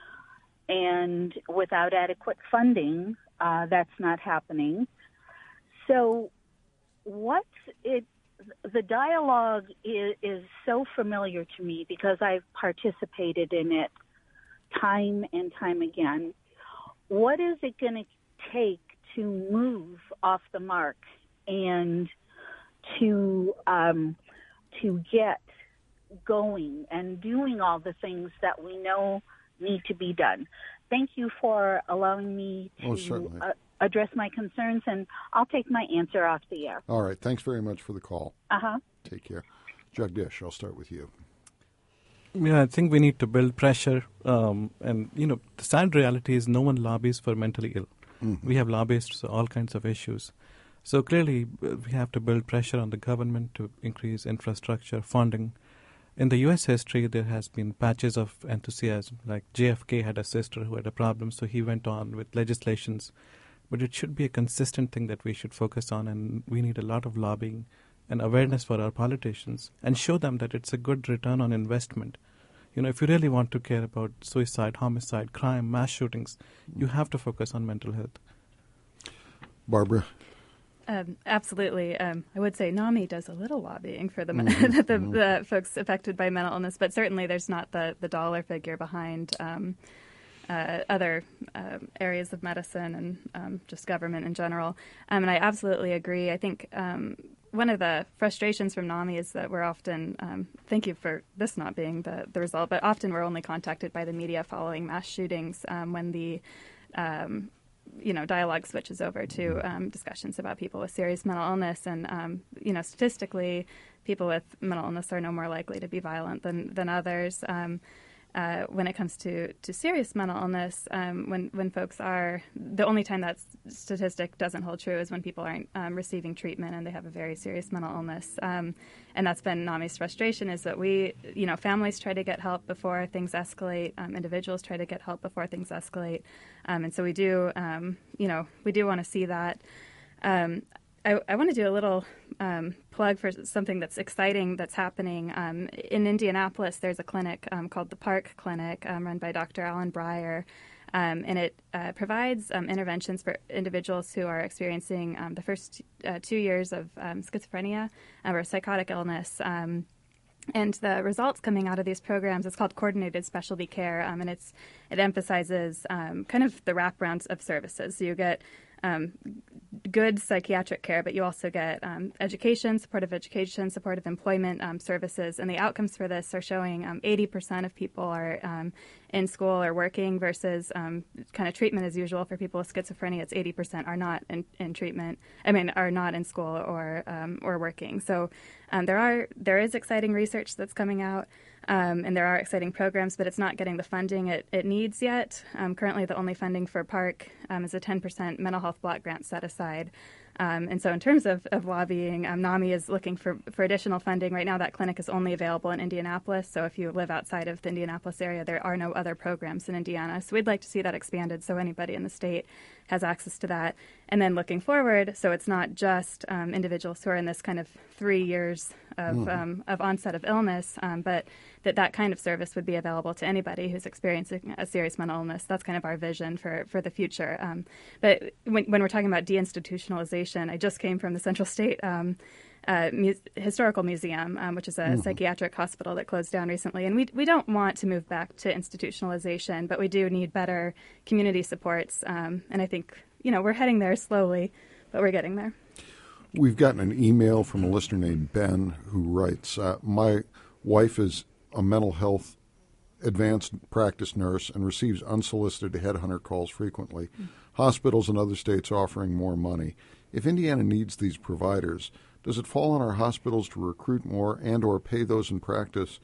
and without adequate funding, uh, that's not happening. So what it, the dialogue is, is so familiar to me because I've participated in it time and time again. What is it going to take to move off the mark and to um, to get going and doing all the things that we know need to be done? Thank you for allowing me to oh, uh, address my concerns, and I'll take my answer off the air. All right. Thanks very much for the call. Uh-huh. Take care. Jagdish, I'll start with you. Yeah, I think we need to build pressure. Um, and, you know, the sad reality is no one lobbies for mentally ill. Mm-hmm. We have lobbyists for all kinds of issues. So clearly, we have to build pressure on the government to increase infrastructure, funding. In the U S history, there has been patches of enthusiasm. Like J F K had a sister who had a problem, so he went on with legislations. But it should be a consistent thing that we should focus on, and we need a lot of lobbying and awareness for our politicians and show them that it's a good return on investment. You know, if you really want to care about suicide, homicide, crime, mass shootings, you have to focus on mental health. Barbara? Um, absolutely. Um, I would say NAMI does a little lobbying for the, mm-hmm. the, mm-hmm. the folks affected by mental illness, but certainly there's not the, the dollar figure behind um, uh, other uh, areas of medicine and um, just government in general. Um, and I absolutely agree. I think um, one of the frustrations from NAMI is that we're often, um, thank you for this not being the, the result, but often we're only contacted by the media following mass shootings um, when the um, you know, dialogue switches over to um, discussions about people with serious mental illness. And, um, you know, statistically, people with mental illness are no more likely to be violent than, than others. Um, uh, when it comes to, to serious mental illness, um, when, when folks are, the only time that statistic doesn't hold true is when people aren't um, receiving treatment and they have a very serious mental illness. Um, and that's been NAMI's frustration, is that we, you know, families try to get help before things escalate. Um, individuals try to get help before things escalate. Um, and so we do, um, you know, we do want to see that. Um, I, I want to do a little um, plug for something that's exciting that's happening. Um, in Indianapolis, there's a clinic um, called the Park Clinic, um, run by Doctor Alan Breyer, um, and it uh, provides um, interventions for individuals who are experiencing um, the first uh, two years of um, schizophrenia or psychotic illness. Um, And the results coming out of these programs, it's called coordinated specialty care, um, and it's it emphasizes um, kind of the wraparound of services. So you get um, good psychiatric care, but you also get um, education, supportive education, supportive employment um, services. And the outcomes for this are showing um, eighty percent of people are um, in school or working versus um, kind of treatment as usual for people with schizophrenia. It's eighty percent are not in, in treatment. I mean, are not in school or um, or working. So um, there are there is exciting research that's coming out. Um, and there are exciting programs, but it's not getting the funding it, it needs yet. Um, currently, the only funding for Park um, is a ten percent mental health block grant set aside. Um, and so in terms of, of lobbying, um, NAMI is looking for, for additional funding. Right now, that clinic is only available in Indianapolis. So if you live outside of the Indianapolis area, there are no other programs in Indiana. So we'd like to see that expanded so anybody in the state has access to that. And then looking forward, so it's not just um, individuals who are in this kind of three years of, mm. um, of onset of illness, um, but that that kind of service would be available to anybody who's experiencing a serious mental illness. That's kind of our vision for, for the future. Um, but when, when we're talking about deinstitutionalization, I just came from the Central State um, uh, mu- historical museum, um, which is a mm-hmm. psychiatric hospital that closed down recently. And we we don't want to move back to institutionalization, but we do need better community supports. Um, and I think, you know, we're heading there slowly, but we're getting there. We've gotten an email from a listener named Ben who writes, uh, my wife is a mental health advanced practice nurse and receives unsolicited headhunter calls frequently. Mm-hmm. Hospitals in other states offering more money. If Indiana needs these providers, does it fall on our hospitals to recruit more and or pay those in practice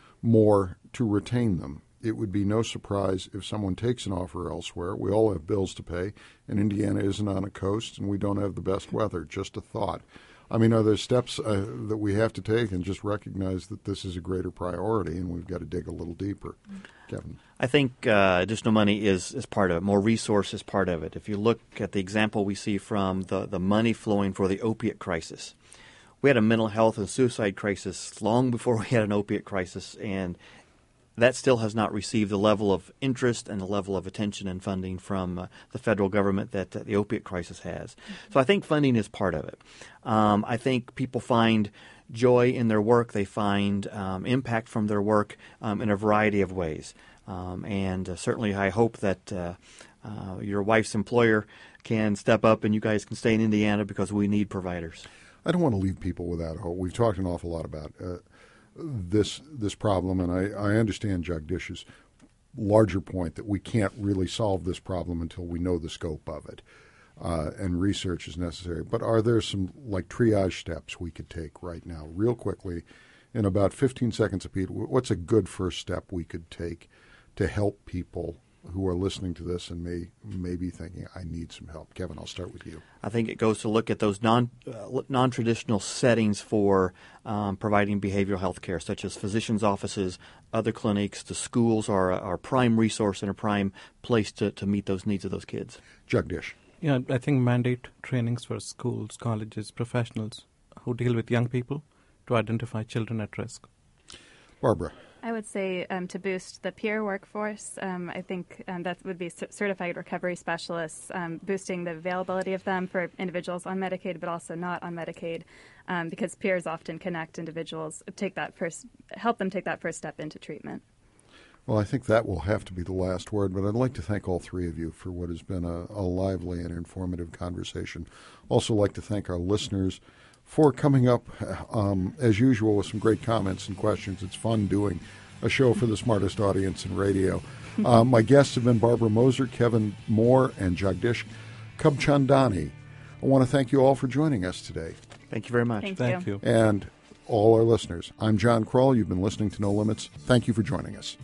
more to retain them? It would be no surprise if someone takes an offer elsewhere. We all have bills to pay, and Indiana isn't on a coast, and we don't have the best weather. Just a thought. I mean, are there steps uh, that we have to take and just recognize that this is a greater priority and we've got to dig a little deeper? Kevin? I think uh, additional money is, is part of it. More resource is part of it. If you look at the example we see from the, the money flowing for the opiate crisis, we had a mental health and suicide crisis long before we had an opiate crisis, and that still has not received the level of interest and the level of attention and funding from uh, the federal government that uh, the opiate crisis has. Mm-hmm. So I think funding is part of it. Um, I think people find joy in their work. They find um, impact from their work um, in a variety of ways. Um, and uh, certainly I hope that uh, uh, your wife's employer can step up and you guys can stay in Indiana because we need providers. I don't want to leave people without hope. We've talked an awful lot about uh, this this problem, and I, I understand Jagdish's larger point that we can't really solve this problem until we know the scope of it, uh, and research is necessary. But are there some, like, triage steps we could take right now, real quickly, in about fifteen seconds apiece? What's a good first step we could take to help people who are listening to this and may, may be thinking, I need some help? Kevin, I'll start with you. I think it goes to look at those non, uh, non-traditional settings for um, providing behavioral health care, such as physicians' offices, other clinics. The schools are a, are a prime resource and a prime place to, to meet those needs of those kids. Jagdish. Yeah, I think mandate trainings for schools, colleges, professionals who deal with young people to identify children at risk. Barbara. I would say um, to boost the peer workforce, um, I think um, that would be c- certified recovery specialists, um, boosting the availability of them for individuals on Medicaid, but also not on Medicaid, um, because peers often connect individuals, take that first, help them take that first step into treatment. Well, I think that will have to be the last word, but I'd like to thank all three of you for what has been a, a lively and informative conversation. Also like to thank our listeners for coming up, um, as usual, with some great comments and questions. It's fun doing a show for the smartest audience in radio. Uh, my guests have been Barbara Moser, Kevin Moore, and Jagdish Kubchandani. I want to thank you all for joining us today. Thank you very much. Thank, Thank you. you. And all our listeners. I'm John Kroll. You've been listening to No Limits. Thank you for joining us.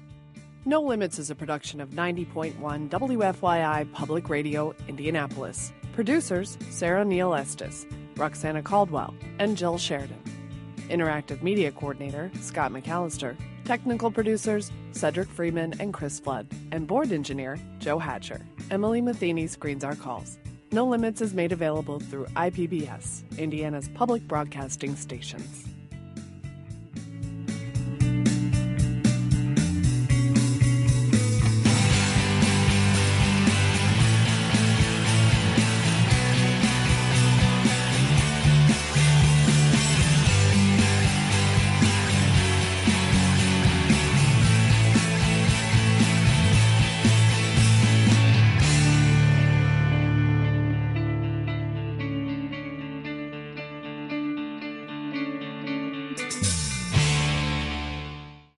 No Limits is a production of ninety point one W F Y I Public Radio, Indianapolis. Producers, Sarah Neal Estes, Roxana Caldwell, and Jill Sheridan. Interactive Media Coordinator, Scott McAllister. Technical producers, Cedric Freeman and Chris Flood. And Board Engineer, Joe Hatcher. Emily Matheny screens our calls. No Limits is made available through I P B S, Indiana's public broadcasting stations.